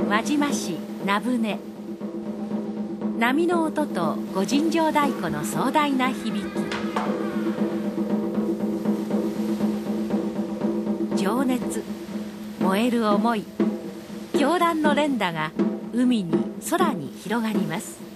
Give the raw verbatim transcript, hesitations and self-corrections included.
輪島市名舟。波の音と御尋常太鼓の壮大な響き。情熱、燃える思い、狂乱の連打が海に空に広がります。